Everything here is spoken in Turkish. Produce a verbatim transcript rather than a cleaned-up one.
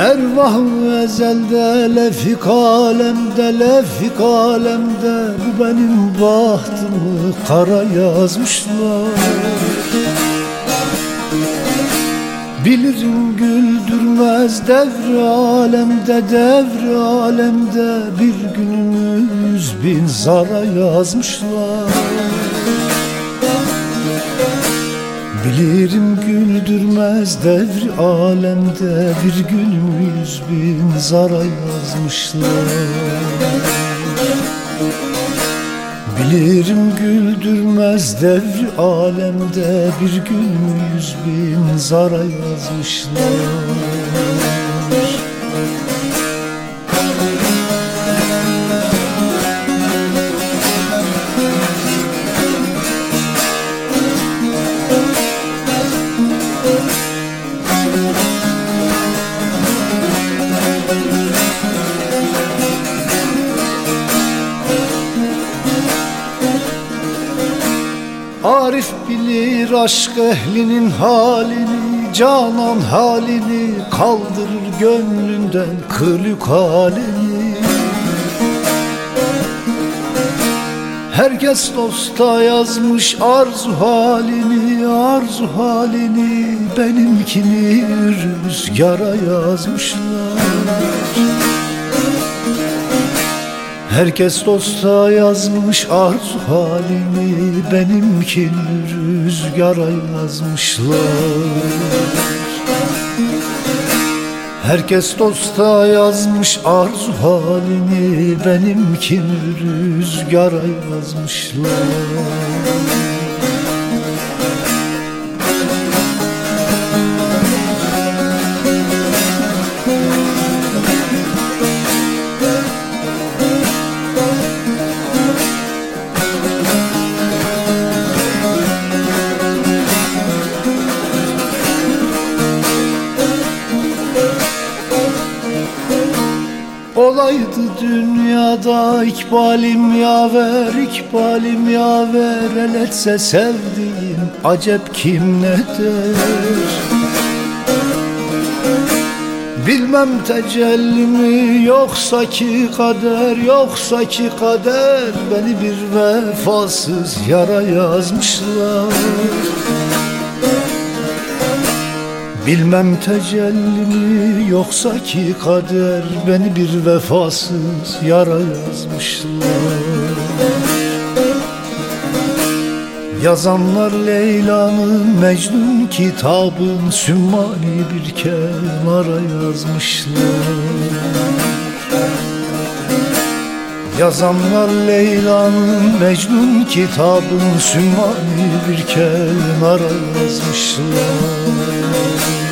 Ervah-ı ezelde lefik alemde, lefik alemde bu benim bahtımı kara yazmışlar. Bilirim güldürmez devri alemde, devri alemde bir günümü yüz bin zara yazmışlar. Bilirim güldürmez devri alemde bir günümü yüz bin zara yazmışlar. Bilirim güldürmez devri alemde bir günümü yüz bin zara yazmışlar. Arif bilir aşk ehlinin halini, canan halini, kaldırır gönlünden kırık halini. Herkes dosta yazmış arzu halini, arzu halini, benimkini rüzgara yazmışlar. Herkes dosta yazmış arzu halini, benimkini rüzgara yazmışlar. Herkes dosta yazmış arzu halini, benimkini rüzgara yazmışlar. Olaydı dünyada ikbalim yaver, ikbalim yaver, el etse sevdiğim acep kim ne der? Bilmem tecelli mi yoksa ki kader, yoksa ki kader beni bir vefasız yara yazmışlar. Bilmem tecelli mi yoksa ki kader beni bir vefasız yara yazmışlar. Yazanlar Leyla'nın Mecnun kitabın sümmani bir kenara yazmışlar. Yazanlar Leyla'nın Mecnun kitabın sümmani bir kenara yazmışlar.